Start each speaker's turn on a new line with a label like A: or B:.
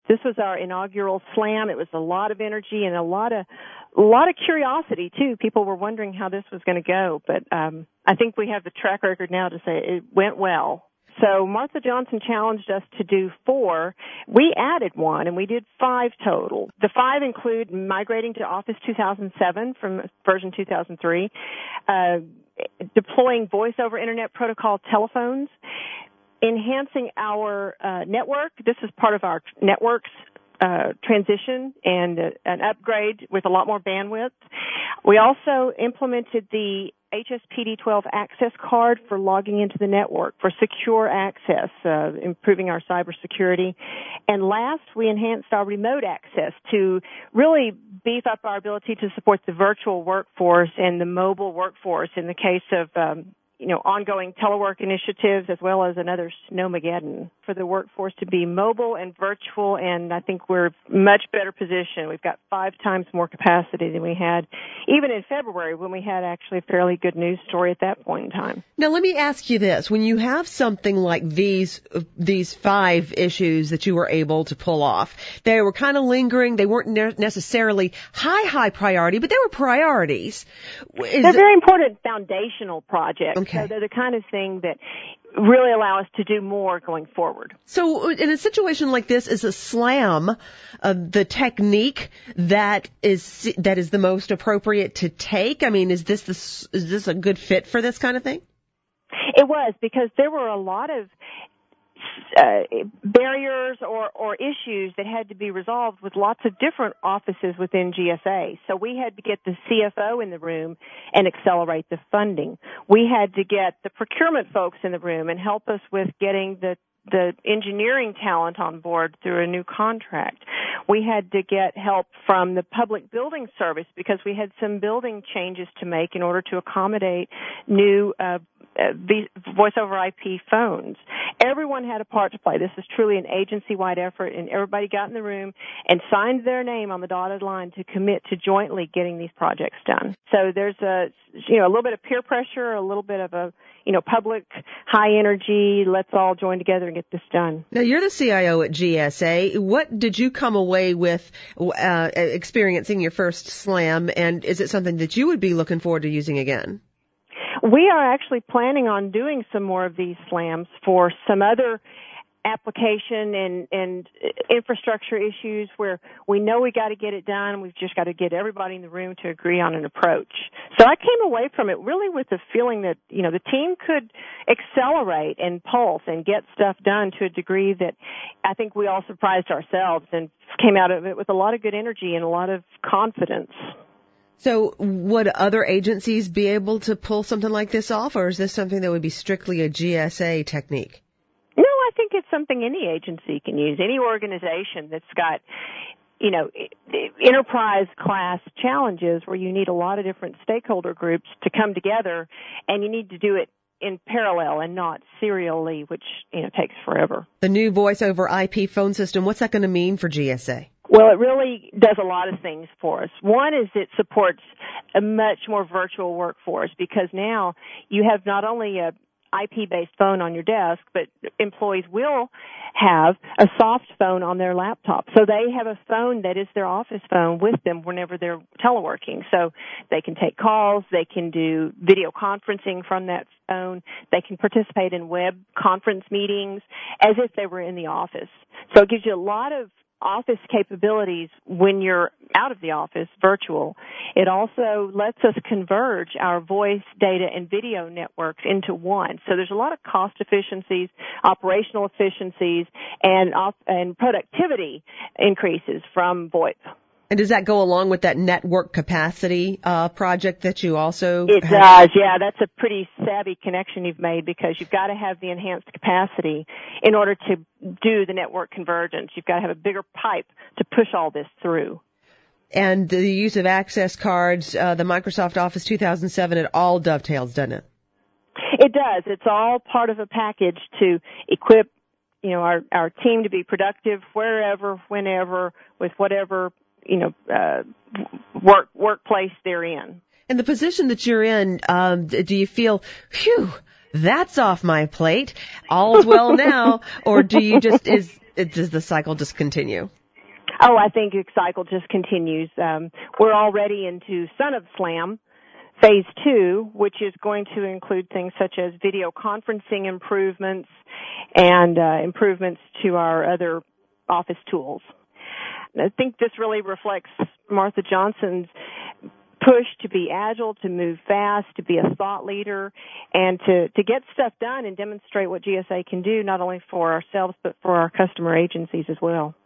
A: This was our inaugural slam. It was a lot of energy and a lot of curiosity too. People were wondering how this was going to go, but I think we have the track record now to say it went well. So Martha Johnson challenged us to do 4. We added 1, and we did 5 total. The 5 include migrating to Office 2007 from version 2003, deploying voice over Internet Protocol telephones, enhancing our network. This is part of our networks transition and an upgrade with a lot more bandwidth. We also implemented the HSPD-12 access card for logging into the network for secure access, improving our cybersecurity. And last, we enhanced our remote access to really beef up our ability to support the virtual workforce and the mobile workforce in the case of ongoing telework initiatives, as well as another Snowmageddon, for the workforce to be mobile and virtual, and I think we're much better positioned. We've got 5 times more capacity than we had even in February, when we had actually a fairly good news story at that point in time.
B: Now, let me ask you this. When you have something like these 5 issues that you were able to pull off, they were kind of lingering. They weren't necessarily high priority, but they were priorities.
A: They're very important foundational projects.
B: Okay.
A: So they're the kind of thing that really allow us to do more going forward.
B: So in a situation like this, is a slam the technique that is the most appropriate to take? I mean, is this a good fit for this kind of thing?
A: It was, because there were a lot of barriers or issues that had to be resolved with lots of different offices within GSA. So we had to get the CFO in the room and accelerate the funding. We had to get the procurement folks in the room and help us with getting the engineering talent on board through a new contract. We had to get help from the public building service because we had some building changes to make in order to accommodate new voice over IP phones. Everyone had a part to play. This is truly an agency-wide effort, and everybody got in the room and signed their name on the dotted line to commit to jointly getting these projects done. So there's a little bit of peer pressure, a little bit of a public high energy, let's all join together and get this done.
B: Now, you're the CIO at GSA. What did you come away with experiencing your first slam, and is it something that you would be looking forward to using again?
A: We are actually planning on doing some more of these slams for some other application and infrastructure issues where we know we got to get it done. We've just got to get everybody in the room to agree on an approach. So I came away from it really with the feeling that, the team could accelerate and pulse and get stuff done to a degree that I think we all surprised ourselves and came out of it with a lot of good energy and a lot of confidence.
B: So would other agencies be able to pull something like this off, or is this something that would be strictly a GSA technique?
A: No, I think it's something any agency can use. Any organization that's got, enterprise class challenges where you need a lot of different stakeholder groups to come together, and you need to do it in parallel and not serially, which, takes forever.
B: The new voice over IP phone system, what's that going to mean for GSA?
A: Well, it really does a lot of things for us. One is it supports a much more virtual workforce because now you have not only a IP-based phone on your desk, but employees will have a soft phone on their laptop. So they have a phone that is their office phone with them whenever they're teleworking. So they can take calls, they can do video conferencing from that phone, they can participate in web conference meetings as if they were in the office. So it gives you a lot of office capabilities when you're out of the office, virtual. It also lets us converge our voice, data, and video networks into one. So there's a lot of cost efficiencies, operational efficiencies, and productivity increases from VoIP.
B: And does that go along with that network capacity project that you also
A: It does, yeah. That's a pretty savvy connection you've made because you've got to have the enhanced capacity in order to do the network convergence. You've got to have a bigger pipe to push all this through.
B: And the use of access cards, the Microsoft Office 2007, it all dovetails, doesn't it?
A: It does. It's all part of a package to equip, our team to be productive wherever, whenever, with whatever workplace they're in.
B: And the position that you're in, do you feel, phew, that's off my plate, all's well now, or do you just, does the cycle just continue?
A: Oh, I think the cycle just continues. We're already into Son of Slam, Phase 2, which is going to include things such as video conferencing improvements and improvements to our other office tools. I think this really reflects Martha Johnson's push to be agile, to move fast, to be a thought leader, and to get stuff done and demonstrate what GSA can do, not only for ourselves but for our customer agencies as well.